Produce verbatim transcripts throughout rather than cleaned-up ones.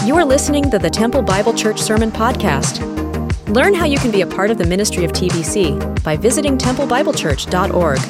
You are listening to the Temple Bible Church Sermon Podcast. Learn how you can be a part of the ministry of T B C by visiting temple bible church dot org.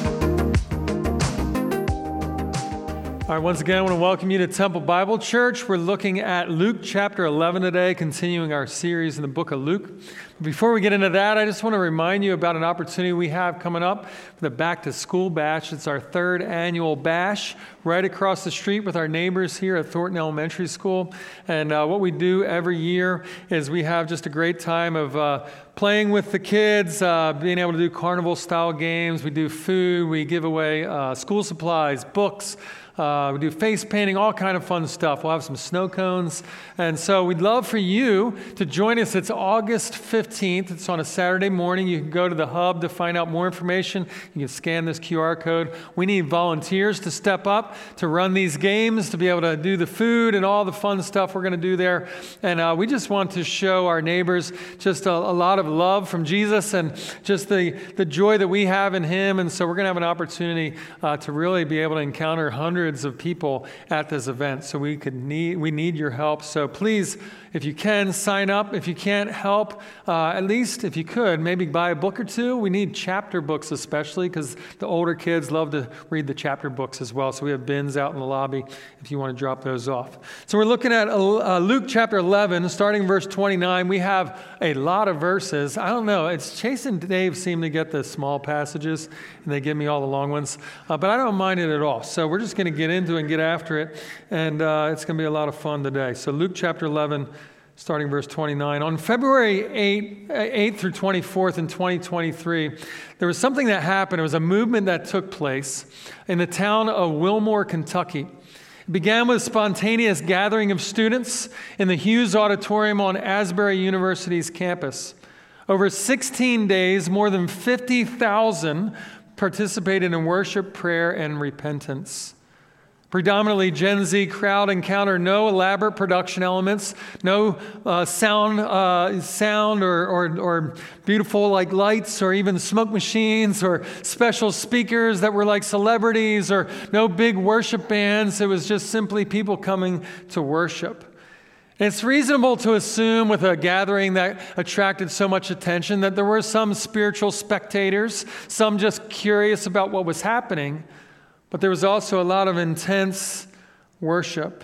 All right, once again, I want to welcome you to Temple Bible Church. We're looking at Luke chapter eleven today, continuing our series in the book of Luke. Before we get into that, I just want to remind you about an opportunity we have coming up for the Back to School Bash. It's our third annual bash right across the street with our neighbors here at Thornton Elementary School. And uh, what we do every year is we have just a great time of uh, playing with the kids, uh, being able to do carnival-style games. We do food. We give away uh, school supplies, books. Uh, we do face painting, all kind of fun stuff. We'll have some snow cones. And so we'd love for you to join us. It's August fifteenth. It's on a Saturday morning. You can go to the hub to find out more information. You can scan this Q R code. We need volunteers to step up to run these games, to be able to do the food and all the fun stuff we're going to do there. And uh, we just want to show our neighbors just a, a lot of love from Jesus and just the, the joy that we have in Him. And so we're going to have an opportunity uh, to really be able to encounter hundreds of people at this event. So we could need we need your help. So please, if you can, sign up. If you can't help, uh, at least if you could, maybe buy a book or two. We need chapter books especially because the older kids love to read the chapter books as well. So we have bins out in the lobby if you want to drop those off. So we're looking at uh, Luke chapter eleven, starting verse twenty-nine. We have a lot of verses. I don't know. It's Chase and Dave seem to get the small passages and they give me all the long ones, uh, but I don't mind it at all. So we're just going to get into it and get after it, and uh, it's going to be a lot of fun today. So Luke chapter eleven, starting verse twenty-nine. On February eighth through twenty-fourth in twenty twenty-three, there was something that happened. It was a movement that took place in the town of Wilmore, Kentucky. It began with a spontaneous gathering of students in the Hughes Auditorium on Asbury University's campus. Over sixteen days, more than fifty thousand participated in worship, prayer, and repentance. Predominantly Gen Z crowd encountered no elaborate production elements, no uh, sound, uh, sound or, or, or beautiful like lights or even smoke machines or special speakers that were like celebrities or no big worship bands. It was just simply people coming to worship. And it's reasonable to assume with a gathering that attracted so much attention that there were some spiritual spectators, some just curious about what was happening. But there was also a lot of intense worship.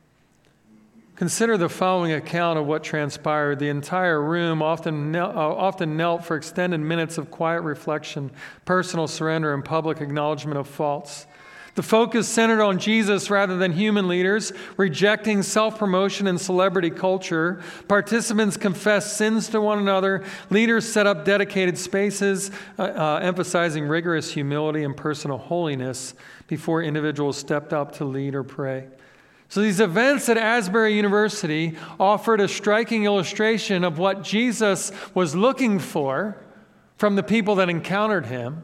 Consider the following account of what transpired. The entire room often knelt, uh, often knelt for extended minutes of quiet reflection, personal surrender, and public acknowledgement of faults. The focus centered on Jesus rather than human leaders, rejecting self-promotion and celebrity culture. Participants confessed sins to one another. Leaders set up dedicated spaces, uh, uh, emphasizing rigorous humility and personal holiness before individuals stepped up to lead or pray. So these events at Asbury University offered a striking illustration of what Jesus was looking for from the people that encountered Him.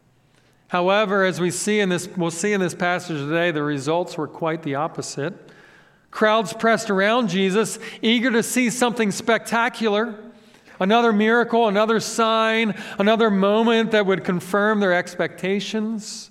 However, as we see in this, we'll see in this passage today, the results were quite the opposite. Crowds pressed around Jesus, eager to see something spectacular, another miracle, another sign, another moment that would confirm their expectations.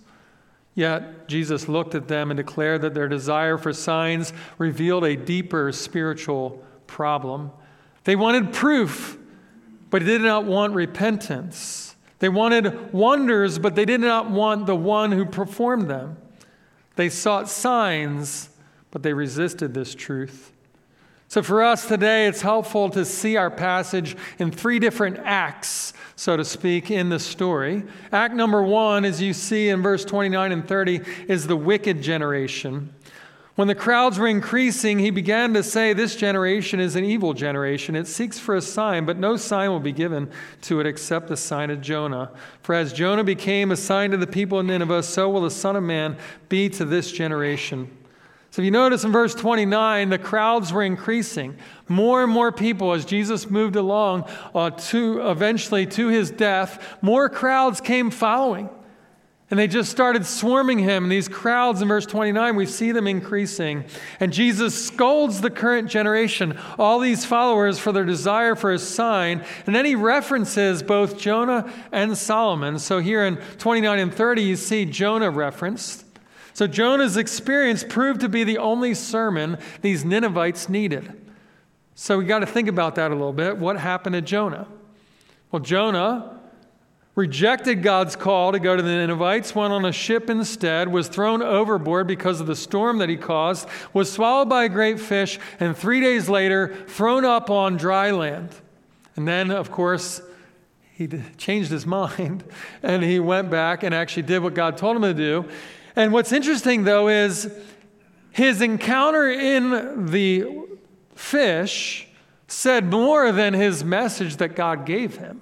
Yet Jesus looked at them and declared that their desire for signs revealed a deeper spiritual problem. They wanted proof, but they did not want repentance. They wanted wonders, but they did not want the one who performed them. They sought signs, but they resisted this truth. So for us today, it's helpful to see our passage in three different acts, so to speak, in the story. Act number one, as you see in verse twenty-nine and thirty, is the wicked generation. When the crowds were increasing, he began to say, "This generation is an evil generation. It seeks for a sign, but no sign will be given to it except the sign of Jonah. For as Jonah became a sign to the people of Nineveh, so will the Son of Man be to this generation." So if you notice in verse twenty-nine, the crowds were increasing. More and more people, as Jesus moved along uh, to eventually to his death, more crowds came following. And they just started swarming him. And these crowds in verse twenty-nine, we see them increasing. And Jesus scolds the current generation, all these followers, for their desire for a sign. And then he references both Jonah and Solomon. So here in twenty-nine and thirty, you see Jonah referenced. So Jonah's experience proved to be the only sermon these Ninevites needed. So we got to think about that a little bit. What happened to Jonah? Well, Jonah rejected God's call to go to the Ninevites, went on a ship instead, was thrown overboard because of the storm that he caused, was swallowed by a great fish, and three days later, thrown up on dry land. And then, of course, he changed his mind, and he went back and actually did what God told him to do. And what's interesting, though, is his encounter in the fish said more than his message that God gave him.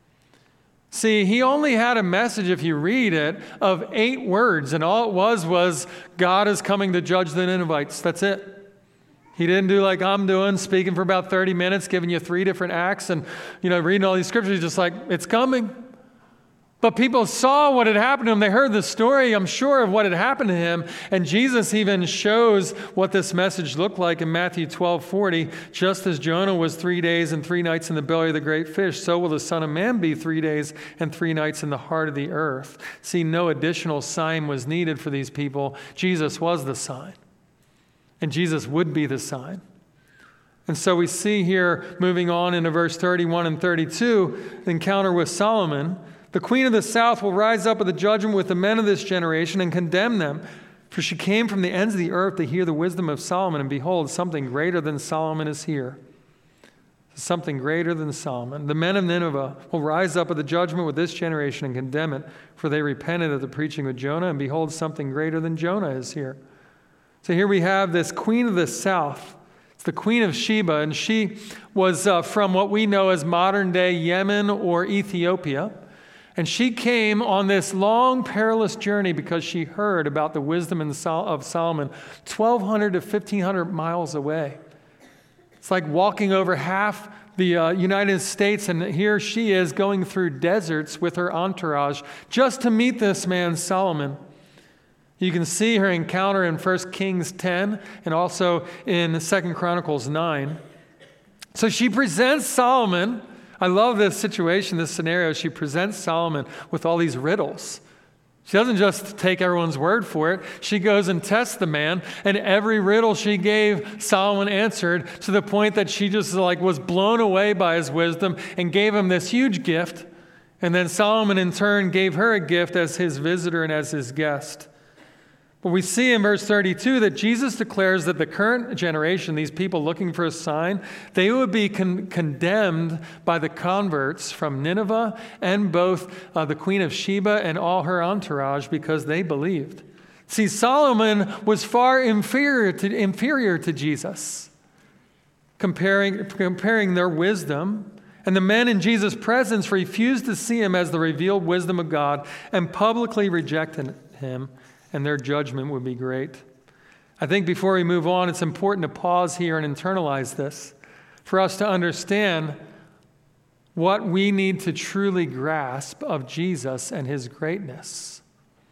See, he only had a message, if you read it, of eight words, and all it was was, God is coming to judge the Ninevites. That's it. He didn't do like I'm doing, speaking for about thirty minutes, giving you three different acts, and, you know, reading all these scriptures. He's just like, it's coming. But people saw what had happened to him. They heard the story, I'm sure, of what had happened to him. And Jesus even shows what this message looked like in Matthew twelve forty. Just as Jonah was three days and three nights in the belly of the great fish, so will the Son of Man be three days and three nights in the heart of the earth. See, no additional sign was needed for these people. Jesus was the sign. And Jesus would be the sign. And so we see here, moving on into verse thirty-one and thirty-two, the encounter with Solomon. The queen of the south will rise up at the judgment with the men of this generation and condemn them. For she came from the ends of the earth to hear the wisdom of Solomon, and behold, something greater than Solomon is here. Something greater than Solomon. The men of Nineveh will rise up at the judgment with this generation and condemn it, for they repented of the preaching of Jonah, and behold, something greater than Jonah is here. So here we have this queen of the south. It's the Queen of Sheba, and she was uh, from what we know as modern-day Yemen or Ethiopia. And she came on this long, perilous journey because she heard about the wisdom of Solomon twelve hundred to fifteen hundred miles away. It's like walking over half the uh, United States, and here she is going through deserts with her entourage just to meet this man, Solomon. You can see her encounter in First Kings ten and also in Second Chronicles nine. So she presents Solomon. I love this situation, this scenario. She presents Solomon with all these riddles. She doesn't just take everyone's word for it. She goes and tests the man, and every riddle she gave, Solomon answered to the point that she just like was blown away by his wisdom and gave him this huge gift. And then Solomon in turn gave her a gift as his visitor and as his guest. But we see in verse thirty-two that Jesus declares that the current generation, these people looking for a sign, they would be con- condemned by the converts from Nineveh and both uh, the Queen of Sheba and all her entourage because they believed. See, Solomon was far inferior to, inferior to Jesus, comparing, comparing their wisdom. And the men in Jesus' presence refused to see him as the revealed wisdom of God and publicly rejected him. And their judgment would be great. I think before we move on, it's important to pause here and internalize this for us to understand what we need to truly grasp of Jesus and his greatness.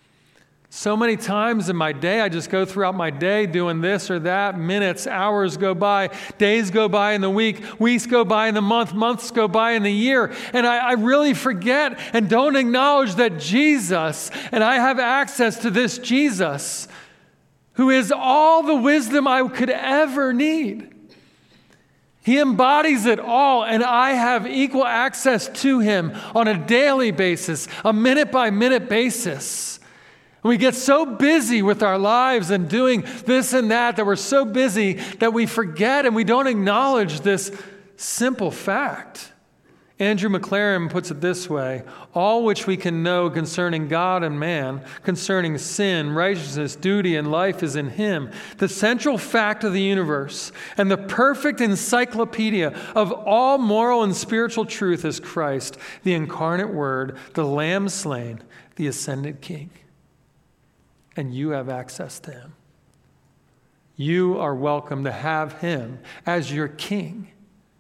So many times in my day, I just go throughout my day doing this or that. Minutes, hours go by, days go by in the week, weeks go by in the month, months go by in the year. And I, I really forget and don't acknowledge that Jesus, and I have access to this Jesus, who is all the wisdom I could ever need. He embodies it all, and I have equal access to him on a daily basis, a minute-by-minute basis. We get so busy with our lives and doing this and that, that we're so busy that we forget and we don't acknowledge this simple fact. Andrew McLaren puts it this way: all which we can know concerning God and man, concerning sin, righteousness, duty, and life is in him. The central fact of the universe and the perfect encyclopedia of all moral and spiritual truth is Christ, the incarnate Word, the Lamb slain, the ascended King. And you have access to him. You are welcome to have him as your king.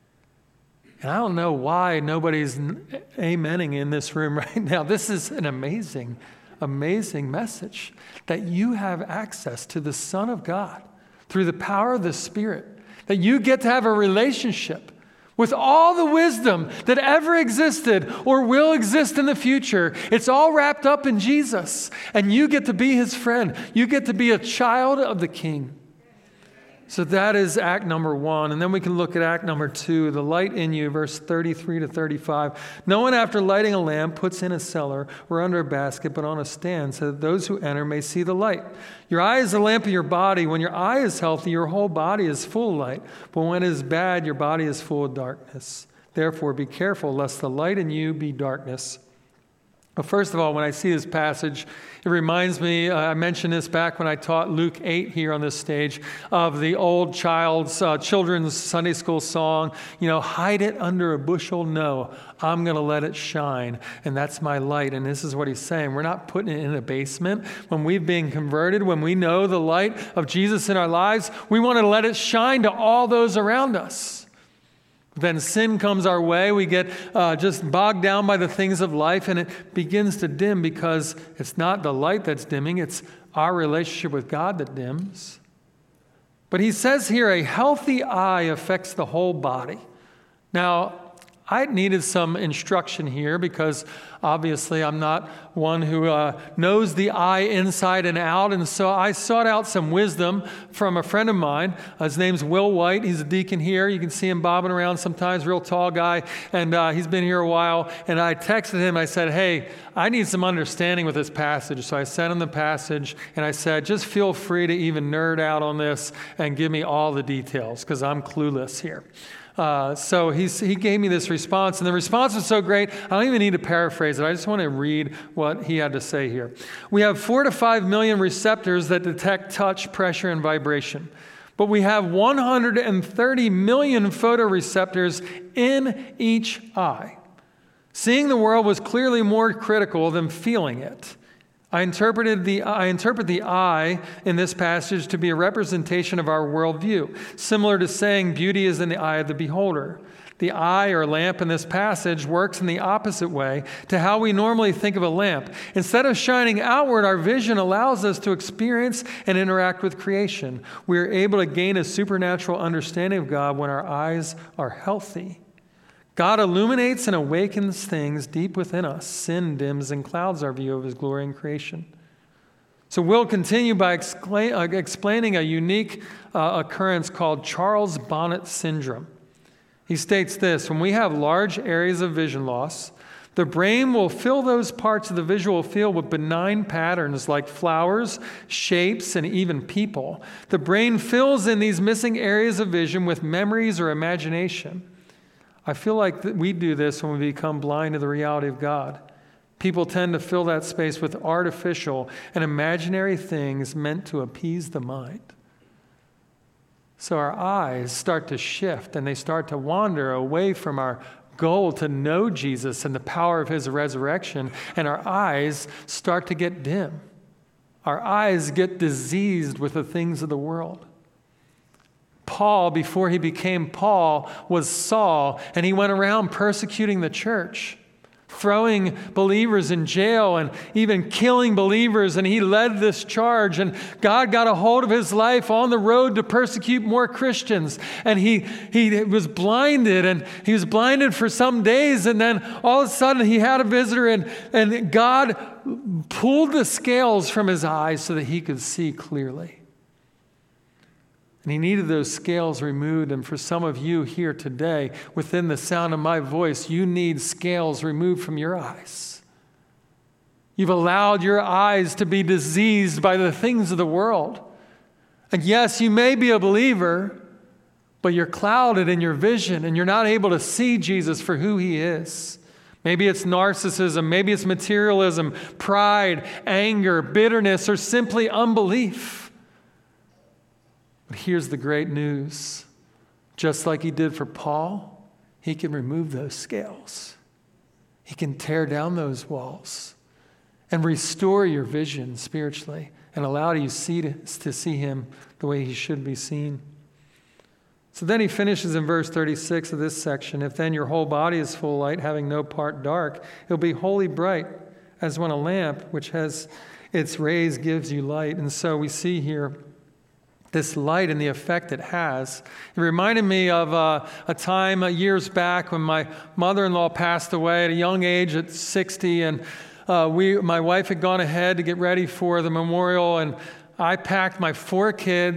And I don't know why nobody's amening in this room right now. This is an amazing, amazing message that you have access to the Son of God through the power of the Spirit, that you get to have a relationship with all the wisdom that ever existed or will exist in the future. It's all wrapped up in Jesus. And you get to be his friend. You get to be a child of the King. So that is act number one. And then we can look at act number two, the light in you, verse thirty-three to thirty-five. No one after lighting a lamp puts in a cellar or under a basket, but on a stand, so that those who enter may see the light. Your eye is the lamp of your body. When your eye is healthy, your whole body is full of light. But when it is bad, your body is full of darkness. Therefore, be careful lest the light in you be darkness. Well, first of all, when I see this passage, it reminds me, uh, I mentioned this back when I taught Luke eight here on this stage, of the old child's, uh, children's Sunday school song, you know, hide it under a bushel, no, I'm going to let it shine, and that's my light. And this is what he's saying. We're not putting it in a basement. When we've been converted, when we know the light of Jesus in our lives, we want to let it shine to all those around us. Then sin comes our way. We get uh, just bogged down by the things of life, and it begins to dim because it's not the light that's dimming. It's our relationship with God that dims. But he says here, a healthy eye affects the whole body. Now, I needed some instruction here because obviously I'm not one who uh, knows the eye inside and out. And so I sought out some wisdom from a friend of mine. Uh, his name's Will White. He's a deacon here. You can see him bobbing around sometimes, real tall guy. And uh, he's been here a while. And I texted him. I said, hey, I need some understanding with this passage. So I sent him the passage and I said, just feel free to even nerd out on this and give me all the details because I'm clueless here. Uh, so he's, he gave me this response, and the response was so great, I don't even need to paraphrase it. I just want to read what he had to say here. We have four to five million receptors that detect touch, pressure, and vibration. But we have one hundred thirty million photoreceptors in each eye. Seeing the world was clearly more critical than feeling it. I interpreted the I interpret the eye in this passage to be a representation of our worldview, similar to saying beauty is in the eye of the beholder. The eye or lamp in this passage works in the opposite way to how we normally think of a lamp. Instead of shining outward, our vision allows us to experience and interact with creation. We are able to gain a supernatural understanding of God when our eyes are healthy. God illuminates and awakens things deep within us. Sin dims and clouds our view of his glory in creation. So we'll continue by excla- uh, explaining a unique uh, occurrence called Charles Bonnet syndrome. He states this: when we have large areas of vision loss, the brain will fill those parts of the visual field with benign patterns like flowers, shapes, and even people. The brain fills in these missing areas of vision with memories or imagination. I feel like we do this when we become blind to the reality of God. People tend to fill that space with artificial and imaginary things meant to appease the mind. So our eyes start to shift and they start to wander away from our goal to know Jesus and the power of his resurrection, and our eyes start to get dim. Our eyes get diseased with the things of the world. Paul, before he became Paul, was Saul, and he went around persecuting the church, throwing believers in jail and even killing believers, and he led this charge, and God got a hold of his life on the road to persecute more Christians, and he, he was blinded, and he was blinded for some days, and then all of a sudden he had a visitor, and, and God pulled the scales from his eyes so that he could see clearly. And he needed those scales removed. And for some of you here today, within the sound of my voice, you need scales removed from your eyes. You've allowed your eyes to be diseased by the things of the world. And yes, you may be a believer, but you're clouded in your vision and you're not able to see Jesus for who he is. Maybe it's narcissism, maybe it's materialism, pride, anger, bitterness, or simply unbelief. But here's the great news. Just like he did for Paul, he can remove those scales. He can tear down those walls and restore your vision spiritually and allow you see to, to see him the way he should be seen. So then he finishes in verse thirty-six of this section. If then your whole body is full light, having no part dark, it'll be wholly bright, as when a lamp, which has its rays, gives you light. And so we see here this light and the effect it has. It reminded me of uh, a time uh, years back when my mother-in-law passed away at a young age at sixty, and uh, we, my wife had gone ahead to get ready for the memorial, and I packed my four kids,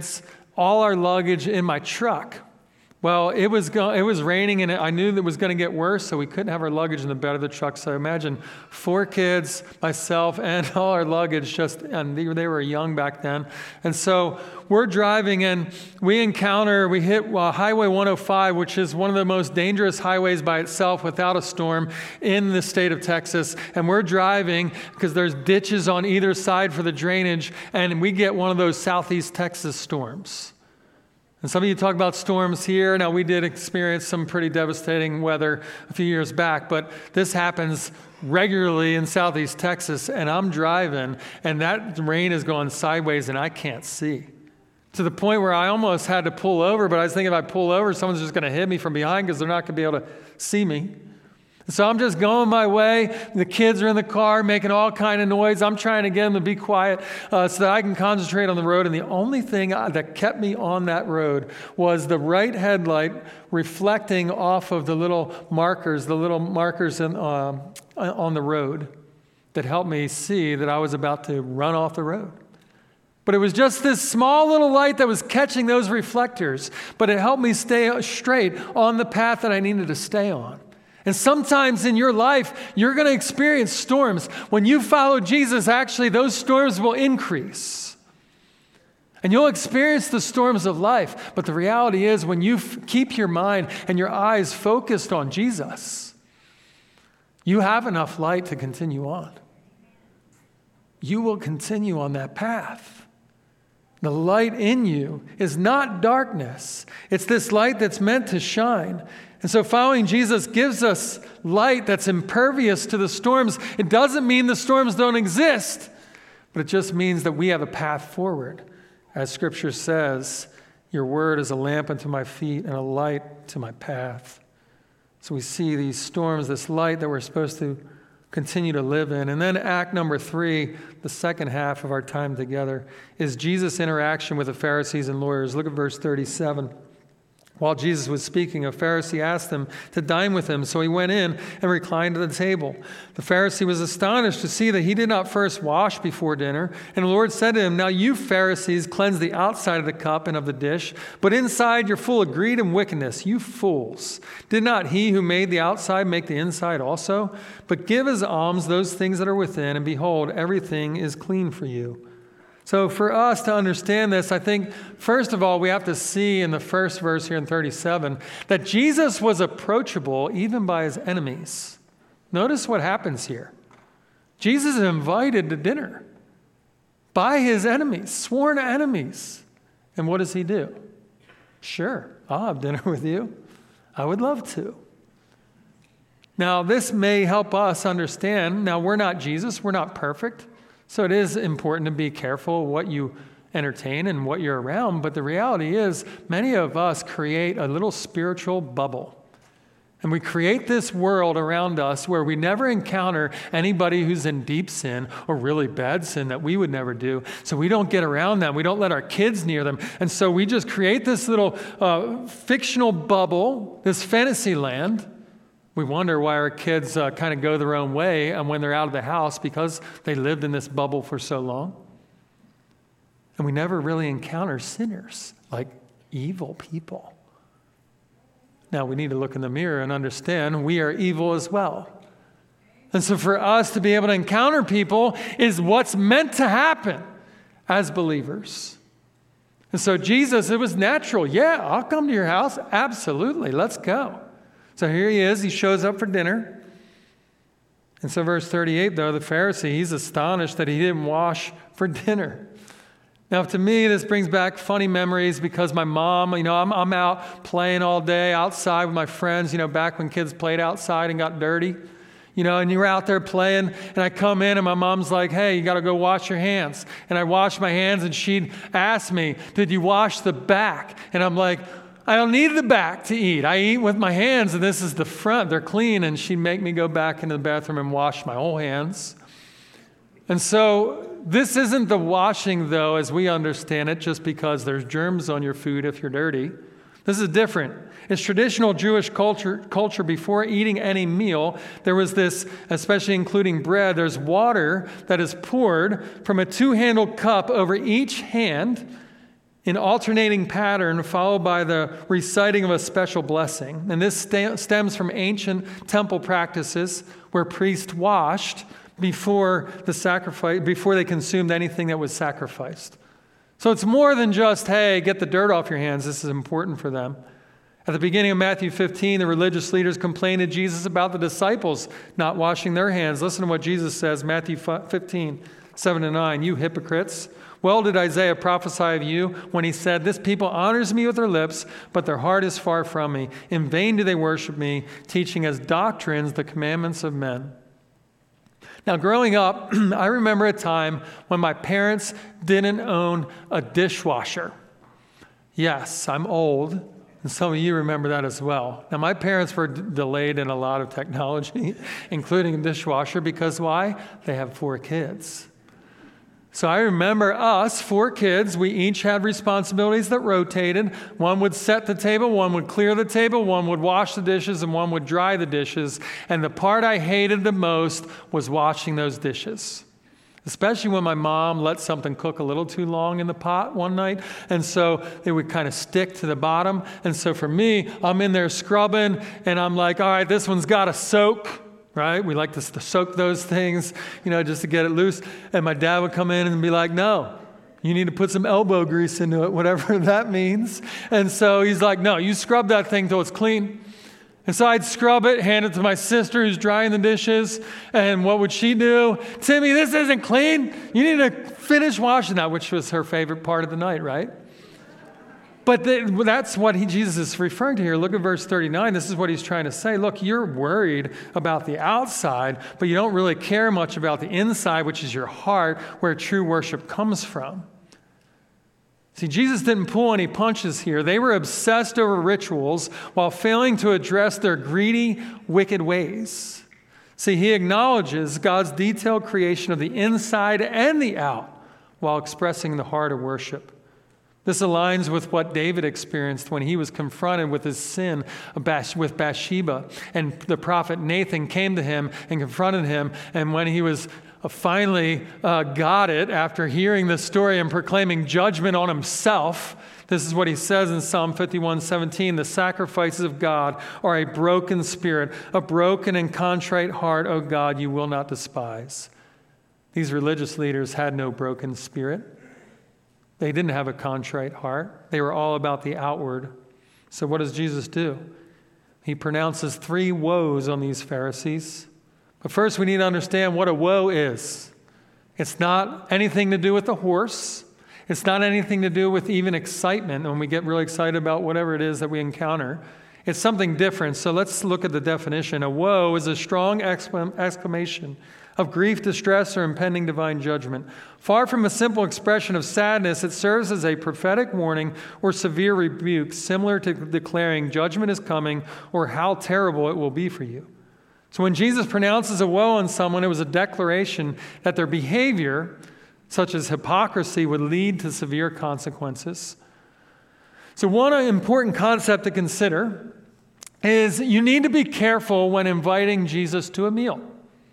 all our luggage in my truck. Well, it was go- it was raining, and I knew that it was going to get worse, so we couldn't have our luggage in the bed of the truck. So imagine four kids, myself, and all our luggage. Just and they, they were young back then, and so we're driving, and we encounter we hit uh, Highway one oh five, which is one of the most dangerous highways by itself without a storm in the state of Texas. And we're driving because there's ditches on either side for the drainage, and we get one of those southeast Texas storms. And some of you talk about storms here. Now, we did experience some pretty devastating weather a few years back, but this happens regularly in southeast Texas, and I'm driving, and that rain is going sideways, and I can't see. To the point where I almost had to pull over, but I was thinking if I pull over, someone's just going to hit me from behind because they're not going to be able to see me. So I'm just going my way. The kids are in the car making all kind of noise. I'm trying to get them to be quiet uh, so that I can concentrate on the road. And the only thing I, that kept me on that road was the right headlight reflecting off of the little markers, the little markers in, uh, on the road that helped me see that I was about to run off the road. But it was just this small little light that was catching those reflectors, but it helped me stay straight on the path that I needed to stay on. And sometimes in your life, you're going to experience storms. When you follow Jesus, actually, those storms will increase. And you'll experience the storms of life. But the reality is, when you f- keep your mind and your eyes focused on Jesus, you have enough light to continue on. You will continue on that path. The light in you is not darkness. It's this light that's meant to shine. And so following Jesus gives us light that's impervious to the storms. It doesn't mean the storms don't exist, but it just means that we have a path forward. As Scripture says, your word is a lamp unto my feet and a light to my path. So we see these storms, this light that we're supposed to continue to live in. And then act number three, the second half of our time together, is Jesus' interaction with the Pharisees and lawyers. Look at verse thirty-seven. While Jesus was speaking, a Pharisee asked him to dine with him, so he went in and reclined at the table. The Pharisee was astonished to see that he did not first wash before dinner. And the Lord said to him, now you Pharisees cleanse the outside of the cup and of the dish, but inside you're full of greed and wickedness. You fools! Did not he who made the outside make the inside also? But give as alms those things that are within, and behold, everything is clean for you. So for us to understand this, I think, first of all, we have to see in the first verse here in thirty-seven that Jesus was approachable even by his enemies. Notice what happens here. Jesus is invited to dinner by his enemies, sworn enemies. And what does he do? Sure, I'll have dinner with you. I would love to. Now, this may help us understand. Now, we're not Jesus. We're not perfect. So it is important to be careful what you entertain and what you're around. But the reality is, many of us create a little spiritual bubble. And we create this world around us where we never encounter anybody who's in deep sin or really bad sin that we would never do. So we don't get around them. We don't let our kids near them. And so we just create this little uh, fictional bubble, this fantasy land. We wonder why our kids uh, kind of go their own way and when they're out of the house because they lived in this bubble for so long. And we never really encounter sinners, like evil people. Now, we need to look in the mirror and understand we are evil as well. And so for us to be able to encounter people is what's meant to happen as believers. And so Jesus, it was natural. Yeah, I'll come to your house. Absolutely. Let's go. So here he is. He shows up for dinner. And so verse thirty-eight, though, the Pharisee, he's astonished that he didn't wash for dinner. Now, to me, this brings back funny memories because my mom, you know, I'm, I'm out playing all day outside with my friends, you know, back when kids played outside and got dirty, you know, and you were out there playing, and I come in and my mom's like, hey, you got to go wash your hands. And I wash my hands, and she'd ask me, did you wash the back? And I'm like, I don't need the back to eat. I eat with my hands, and this is the front. They're clean. And she'd make me go back into the bathroom and wash my whole hands. And so this isn't the washing, though, as we understand it, just because there's germs on your food if you're dirty. This is different. It's traditional Jewish culture, culture before eating any meal, there was this, especially including bread, there's water that is poured from a two-handled cup over each hand. in alternating pattern, followed by the reciting of a special blessing. And this st- stems from ancient temple practices where priests washed before the sacrifice, before they consumed anything that was sacrificed. So it's more than just, hey, get the dirt off your hands. This is important for them. At the beginning of Matthew fifteen, the religious leaders complained to Jesus about the disciples not washing their hands. Listen to what Jesus says, Matthew fifteen, seven to nine. You hypocrites, well did Isaiah prophesy of you when he said, this people honors me with their lips, but their heart is far from me. In vain do they worship me, teaching as doctrines the commandments of men. Now, growing up, I remember a time when my parents didn't own a dishwasher. Yes, I'm old, and some of you remember that as well. Now, my parents were d- delayed in a lot of technology, including a dishwasher, because why? They have four kids. So I remember us, four kids, we each had responsibilities that rotated. One would set the table, one would clear the table, one would wash the dishes, and one would dry the dishes. And the part I hated the most was washing those dishes, especially when my mom let something cook a little too long in the pot one night. And so it would kind of stick to the bottom. And so for me, I'm in there scrubbing, and I'm like, all right, this one's got to soak. Right? We like to soak those things, you know, just to get it loose. And my dad would come in and be like, no, you need to put some elbow grease into it, whatever that means. And so he's like, no, you scrub that thing till it's clean. And so I'd scrub it, hand it to my sister who's drying the dishes. And what would she do? Timmy, this isn't clean. You need to finish washing that, which was her favorite part of the night, right? But the, that's what he, Jesus is referring to here. Look at verse thirty-nine. This is what he's trying to say. Look, you're worried about the outside, but you don't really care much about the inside, which is your heart, where true worship comes from. See, Jesus didn't pull any punches here. They were obsessed over rituals while failing to address their greedy, wicked ways. See, he acknowledges God's detailed creation of the inside and the out while expressing the heart of worship. This aligns with what David experienced when he was confronted with his sin with Bathsheba. And the prophet Nathan came to him and confronted him. And when he was finally uh, got it after hearing the story and proclaiming judgment on himself, this is what he says in Psalm fifty-one seventeen, the sacrifices of God are a broken spirit, a broken and contrite heart, O God, you will not despise. These religious leaders had no broken spirit. They didn't have a contrite heart. They were all about the outward. So what does Jesus do? He pronounces three woes on these Pharisees. But first we need to understand what a woe is. It's not anything to do with the horse. It's not anything to do with even excitement when we get really excited about whatever it is that we encounter. It's something different. So let's look at the definition. A woe is a strong exclamation of grief, distress, or impending divine judgment. Far from a simple expression of sadness, it serves as a prophetic warning or severe rebuke, similar to declaring judgment is coming or how terrible it will be for you. So when Jesus pronounces a woe on someone, it was a declaration that their behavior, such as hypocrisy, would lead to severe consequences. So one important concept to consider is you need to be careful when inviting Jesus to a meal.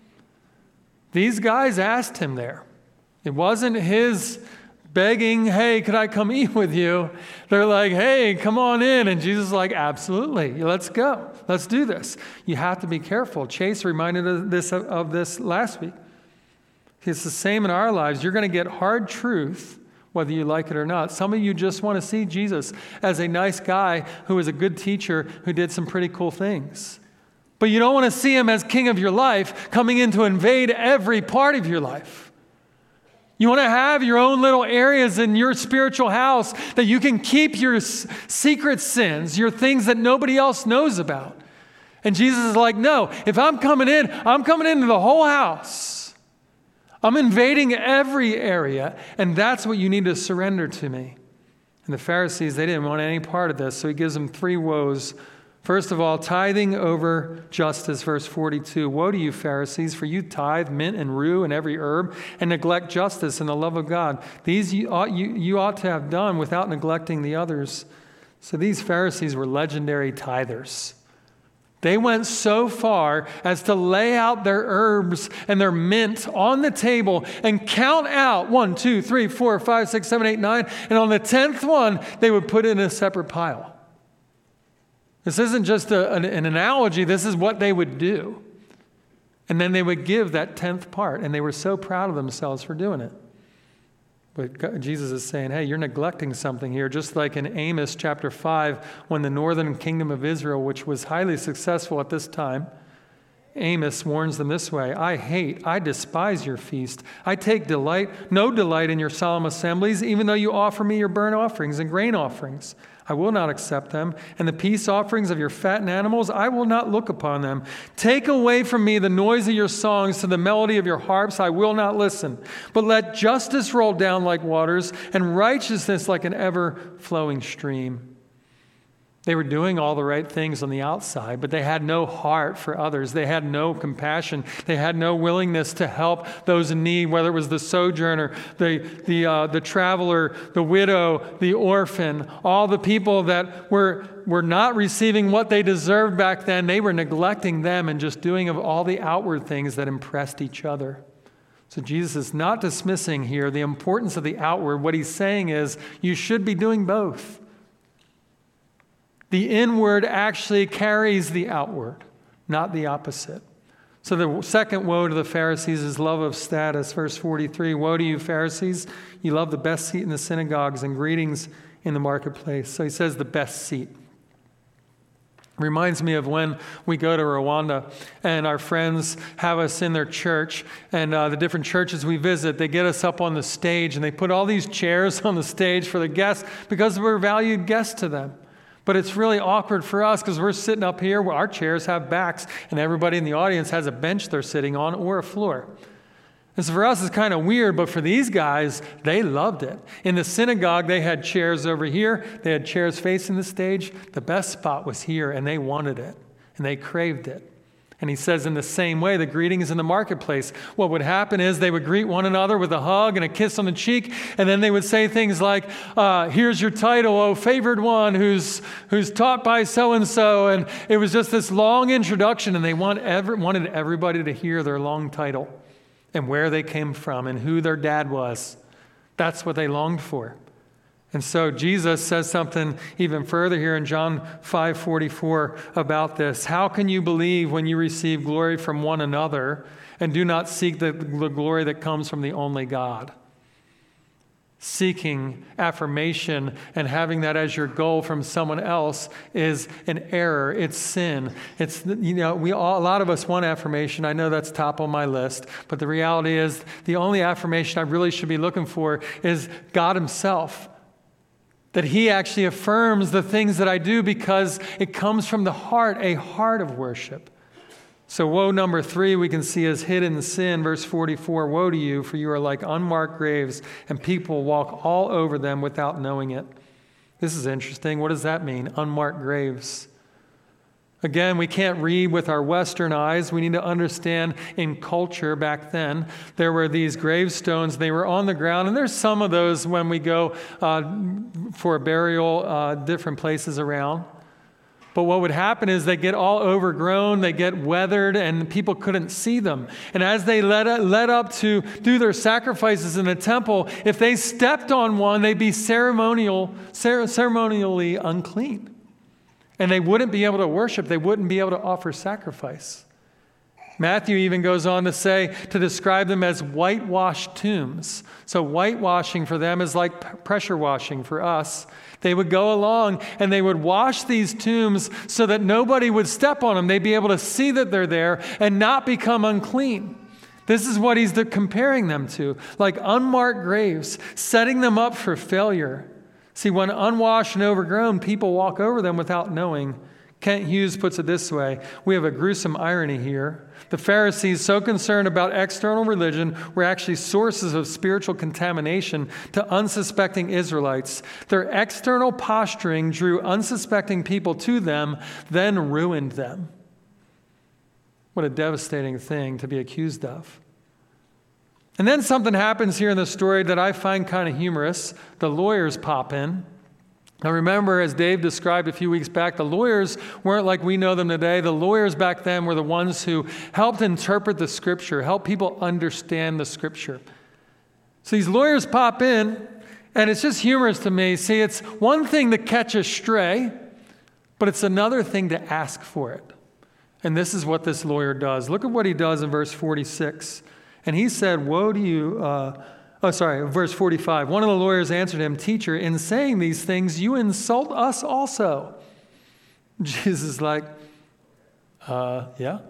These guys asked him there. It wasn't his begging, hey, could I come eat with you? They're like, hey, come on in. And Jesus is like, absolutely, let's go. Let's do this. You have to be careful. Chase reminded us this, of this last week. It's the same in our lives. You're going to get hard truth, whether you like it or not. Some of you just want to see Jesus as a nice guy who is a good teacher who did some pretty cool things. But you don't want to see him as king of your life, coming in to invade every part of your life. You want to have your own little areas in your spiritual house that you can keep your s- secret sins, your things that nobody else knows about. And Jesus is like, no, if I'm coming in, I'm coming into the whole house. I'm invading every area, and that's what you need to surrender to me. And the Pharisees, they didn't want any part of this, so he gives them three woes. First of all, tithing over justice, verse forty-two. Woe to you, Pharisees, for you tithe mint and rue and every herb and neglect justice and the love of God. These you ought, you, you ought to have done without neglecting the others. So these Pharisees were legendary tithers. They went so far as to lay out their herbs and their mint on the table and count out one, two, three, four, five, six, seven, eight, nine. And on the tenth one, they would put it in a separate pile. This isn't just a, an, an analogy. This is what they would do. And then they would give that tenth part. And they were so proud of themselves for doing it. But God, Jesus is saying, hey, you're neglecting something here. Just like in Amos chapter five, when the northern kingdom of Israel, which was highly successful at this time, Amos warns them this way: I hate, I despise your feast. I take delight, no delight in your solemn assemblies, even though you offer me your burnt offerings and grain offerings. I will not accept them. And the peace offerings of your fattened animals, I will not look upon them. Take away from me the noise of your songs, to the melody of your harps, I will not listen. But let justice roll down like waters, and righteousness like an ever-flowing stream. They were doing all the right things on the outside, but they had no heart for others. They had no compassion. They had no willingness to help those in need, whether it was the sojourner, the the uh, the traveler, the widow, the orphan, all the people that were were not receiving what they deserved back then. They were neglecting them and just doing of all the outward things that impressed each other. So Jesus is not dismissing here the importance of the outward. What he's saying is you should be doing both. The inward actually carries the outward, not the opposite. So the second woe to the Pharisees is love of status. Verse forty-three, woe to you, Pharisees. You love the best seat in the synagogues and greetings in the marketplace. So he says the best seat. Reminds me of when we go to Rwanda and our friends have us in their church, and uh, the different churches we visit, they get us up on the stage and they put all these chairs on the stage for the guests because we're valued guests to them. But it's really awkward for us because we're sitting up here where our chairs have backs and everybody in the audience has a bench they're sitting on or a floor. And so for us, it's kind of weird, but for these guys, they loved it. In the synagogue, they had chairs over here. They had chairs facing the stage. The best spot was here, and they wanted it, and they craved it. And he says in the same way, the greetings in the marketplace. What would happen is they would greet one another with a hug and a kiss on the cheek, and then they would say things like, uh, here's your title, oh favored one who's who's taught by so-and-so. And it was just this long introduction, and they want every, wanted everybody to hear their long title and where they came from and who their dad was. That's what they longed for. And so Jesus says something even further here in John five forty-four about this. How can you believe when you receive glory from one another and do not seek the, the glory that comes from the only God? Seeking affirmation and having that as your goal from someone else is an error. It's sin. It's, you know, we all, a lot of us want affirmation. I know that's top on my list, but the reality is the only affirmation I really should be looking for is God himself. That he actually affirms the things that I do because it comes from the heart, a heart of worship. So woe number three we can see as hidden sin. Verse forty-four, woe to you, for you are like unmarked graves, and people walk all over them without knowing it. This is interesting. What does that mean? Unmarked graves. Again, we can't read with our Western eyes. We need to understand in culture back then, there were these gravestones. They were on the ground, and there's some of those when we go uh, for burial, uh, different places around. But what would happen is they get all overgrown, they get weathered, and people couldn't see them. And as they led, led up to do their sacrifices in the temple, if they stepped on one, they'd be ceremonial, ceremonially unclean. And they wouldn't be able to worship. They wouldn't be able to offer sacrifice. Matthew even goes on to say, to describe them as whitewashed tombs. So whitewashing for them is like pressure washing for us. They would go along and they would wash these tombs so that nobody would step on them. They'd be able to see that they're there and not become unclean. This is what he's comparing them to, like unmarked graves, setting them up for failure. See, when unwashed and overgrown, people walk over them without knowing. Kent Hughes puts it this way. We have a gruesome irony here. The Pharisees, so concerned about external religion, were actually sources of spiritual contamination to unsuspecting Israelites. Their external posturing drew unsuspecting people to them, then ruined them. What a devastating thing to be accused of. And then something happens here in the story that I find kind of humorous. The lawyers pop in. Now remember, as Dave described a few weeks back, the lawyers weren't like we know them today. The lawyers back then were the ones who helped interpret the Scripture, help people understand the Scripture. So these lawyers pop in, and it's just humorous to me. See, it's one thing to catch a stray, but it's another thing to ask for it. And this is what this lawyer does. Look at what he does in verse forty-six. And he said, woe to you, uh, oh, sorry, verse forty-five. One of the lawyers answered him, Teacher, in saying these things, you insult us also. Jesus is like, uh, yeah.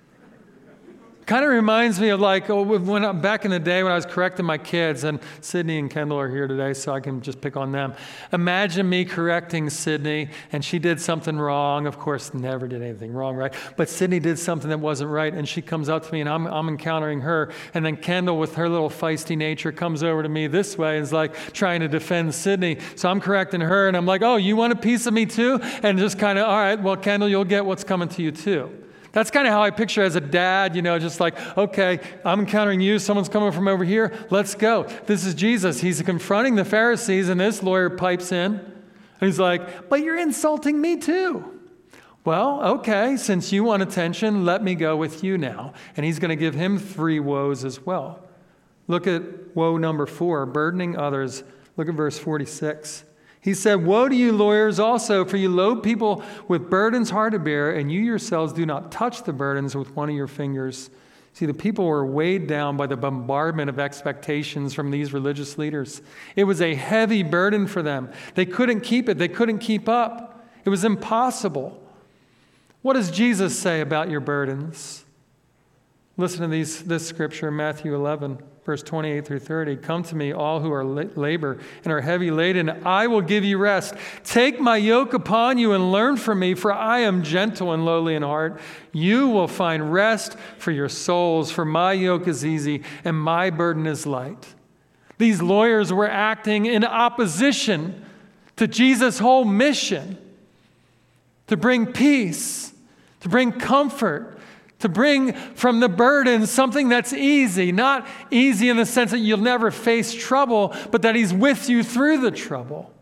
Kind of reminds me of like oh, when I, back in the day when I was correcting my kids, and Sydney and Kendall are here today, so I can just pick on them. Imagine me correcting Sydney, and she did something wrong. Of course, never did anything wrong, right? But Sydney did something that wasn't right, and she comes up to me, and I'm, I'm encountering her. And then Kendall, with her little feisty nature, comes over to me this way and is like trying to defend Sydney. So I'm correcting her, and I'm like, oh, you want a piece of me too? And just kind of, all right, well, Kendall, you'll get what's coming to you too. That's kind of how I picture as a dad, you know, just like, okay, I'm encountering you. Someone's coming from over here. Let's go. This is Jesus. He's confronting the Pharisees, and this lawyer pipes in. And he's like, but you're insulting me too. Well, okay, since you want attention, let me go with you now. And he's going to give him three woes as well. Look at woe number four, burdening others. Look at verse forty-six. He said, woe to you lawyers also, for you load people with burdens hard to bear, and you yourselves do not touch the burdens with one of your fingers. See, the people were weighed down by the bombardment of expectations from these religious leaders. It was a heavy burden for them. They couldn't keep it. They couldn't keep up. It was impossible. What does Jesus say about your burdens? Listen to these, this scripture in Matthew eleven. Verse twenty-eight through thirty, come to me, all who are labor and are heavy laden, I will give you rest. Take my yoke upon you and learn from me, for I am gentle and lowly in heart. You will find rest for your souls, for my yoke is easy and my burden is light. These lawyers were acting in opposition to Jesus' whole mission to bring peace, to bring comfort, to bring from the burden something that's easy, not easy in the sense that you'll never face trouble, but that he's with you through the trouble.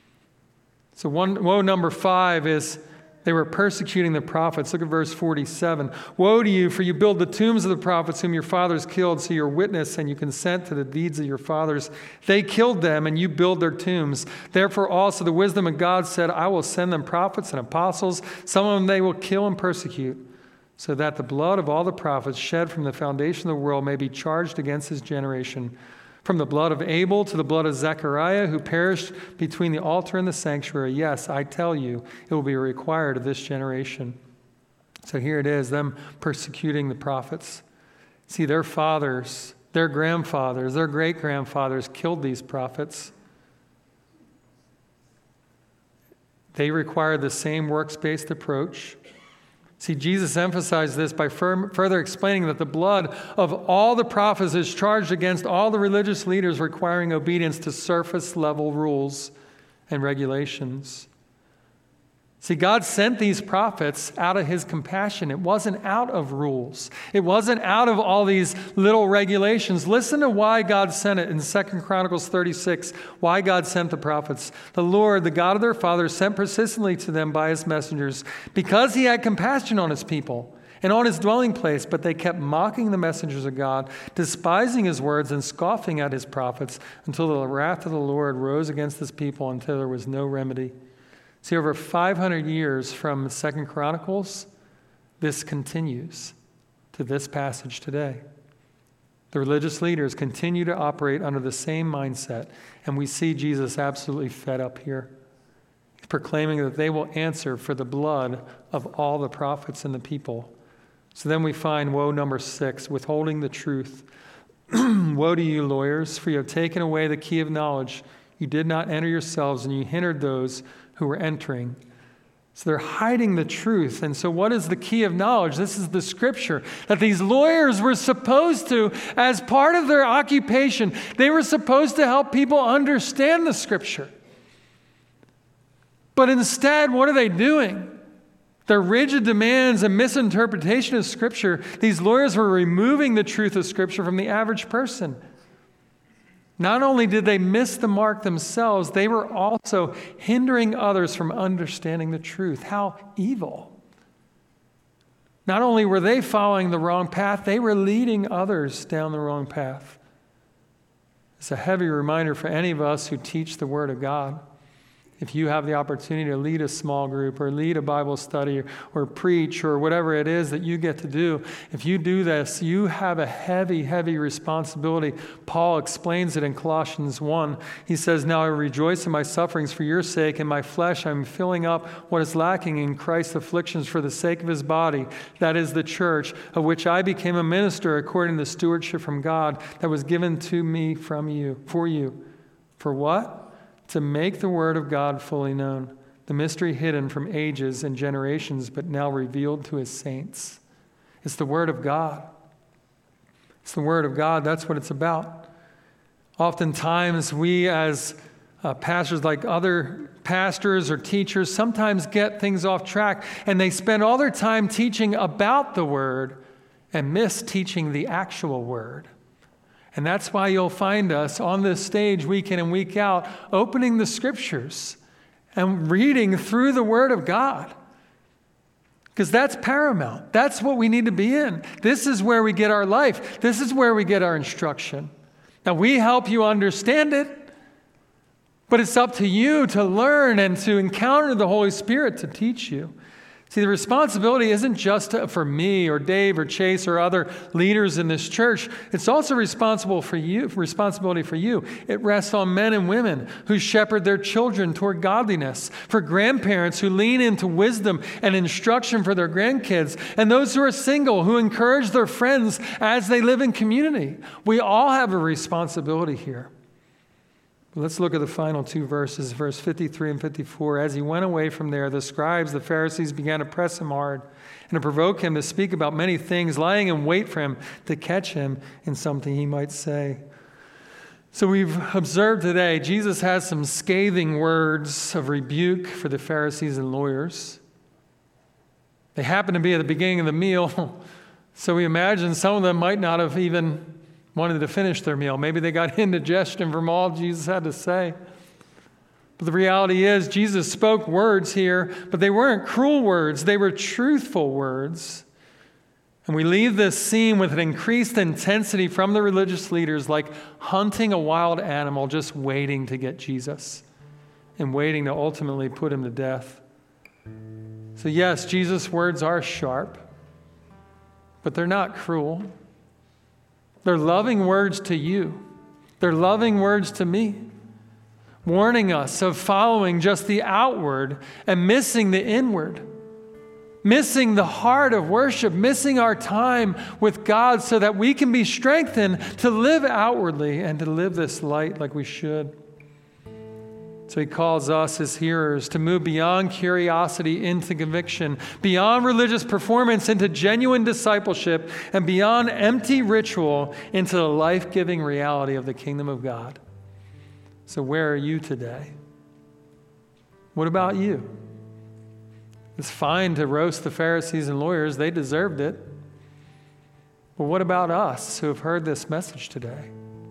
So one, woe number five is they were persecuting the prophets. Look at verse forty-seven. Woe to you, for you build the tombs of the prophets whom your fathers killed, so you're witness and you consent to the deeds of your fathers. They killed them and you build their tombs. Therefore also the wisdom of God said, I will send them prophets and apostles. Some of them they will kill and persecute, so that the blood of all the prophets shed from the foundation of the world may be charged against his generation. From the blood of Abel to the blood of Zechariah, who perished between the altar and the sanctuary. Yes, I tell you, it will be required of this generation. So here it is, them persecuting the prophets. See, their fathers, their grandfathers, their great-grandfathers killed these prophets. They required the same works-based approach. See, Jesus emphasized this by fir- further explaining that the blood of all the prophets is charged against all the religious leaders requiring obedience to surface-level rules and regulations. See, God sent these prophets out of his compassion. It wasn't out of rules. It wasn't out of all these little regulations. Listen to why God sent it in Second Chronicles thirty-six, why God sent the prophets. The Lord, the God of their fathers, sent persistently to them by his messengers because he had compassion on his people and on his dwelling place, but they kept mocking the messengers of God, despising his words and scoffing at his prophets until the wrath of the Lord rose against his people until there was no remedy. See, over five hundred years from Second Chronicles, this continues to this passage today. The religious leaders continue to operate under the same mindset, and we see Jesus absolutely fed up here. He's proclaiming that they will answer for the blood of all the prophets and the people. So then we find woe number six, withholding the truth. Woe to you, lawyers, for you have taken away the key of knowledge. You did not enter yourselves, and you hindered those who were entering. So they're hiding the truth. And so what is the key of knowledge? This is the scripture that these lawyers were supposed to, as part of their occupation, they were supposed to help people understand the scripture. But instead, what are they doing? Their rigid demands and misinterpretation of scripture, these lawyers were removing the truth of scripture from the average person. Not only did they miss the mark themselves, they were also hindering others from understanding the truth. How evil. Not only were they following the wrong path, they were leading others down the wrong path. It's a heavy reminder for any of us who teach the Word of God. If you have the opportunity to lead a small group or lead a Bible study or, or preach or whatever it is that you get to do, if you do this, you have a heavy, heavy responsibility. Paul explains it in Colossians one. He says, "Now I rejoice in my sufferings for your sake. In my flesh I'm filling up what is lacking in Christ's afflictions for the sake of his body, that is the church, of which I became a minister according to the stewardship from God that was given to me from you, for you." For what? To make the word of God fully known, the mystery hidden from ages and generations, but now revealed to his saints. It's the word of God. It's the word of God. That's what it's about. Oftentimes, we as uh, pastors, like other pastors or teachers, sometimes get things off track, and they spend all their time teaching about the word and miss teaching the actual word. And that's why you'll find us on this stage week in and week out, opening the scriptures and reading through the Word of God. Because that's paramount. That's what we need to be in. This is where we get our life. This is where we get our instruction. Now, we help you understand it, but it's up to you to learn and to encounter the Holy Spirit to teach you. See, the responsibility isn't just for me or Dave or Chase or other leaders in this church. It's also responsible for you, responsibility for you. It rests on men and women who shepherd their children toward godliness, for grandparents who lean into wisdom and instruction for their grandkids, and those who are single who encourage their friends as they live in community. We all have a responsibility here. Let's look at the final two verses, verse fifty-three and fifty-four. As he went away from there, the scribes, the Pharisees, began to press him hard and to provoke him to speak about many things, lying in wait for him to catch him in something he might say. So we've observed today, Jesus has some scathing words of rebuke for the Pharisees and lawyers. They happen to be at the beginning of the meal, so we imagine some of them might not have even wanted to finish their meal. Maybe they got indigestion from all Jesus had to say. But the reality is, Jesus spoke words here, but they weren't cruel words. They were truthful words. And we leave this scene with an increased intensity from the religious leaders, like hunting a wild animal, just waiting to get Jesus and waiting to ultimately put him to death. So yes, Jesus' words are sharp, but they're not cruel. They're loving words to you. They're loving words to me, warning us of following just the outward and missing the inward, missing the heart of worship, missing our time with God so that we can be strengthened to live outwardly and to live this light like we should. So he calls us as hearers to move beyond curiosity into conviction, beyond religious performance into genuine discipleship, and beyond empty ritual into the life-giving reality of the kingdom of God. So where are you today? What about you? It's fine to roast the Pharisees and lawyers. They deserved it. But what about us who have heard this message today?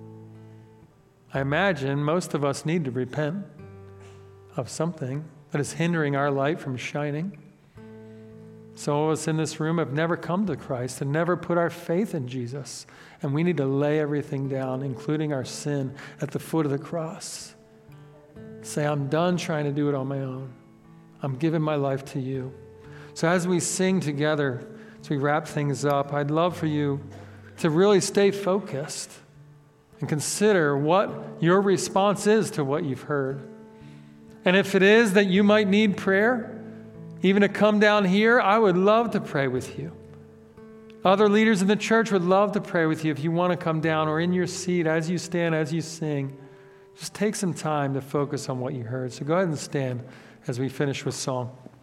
I imagine most of us need to repent of something that is hindering our light from shining. Some of us in this room have never come to Christ and never put our faith in Jesus. And we need to lay everything down, including our sin, at the foot of the cross. Say, I'm done trying to do it on my own. I'm giving my life to you. So as we sing together, as we wrap things up, I'd love for you to really stay focused and consider what your response is to what you've heard. And if it is that you might need prayer, even to come down here, I would love to pray with you. Other leaders in the church would love to pray with you if you want to come down, or in your seat as you stand, as you sing. Just take some time to focus on what you heard. So go ahead and stand as we finish with song.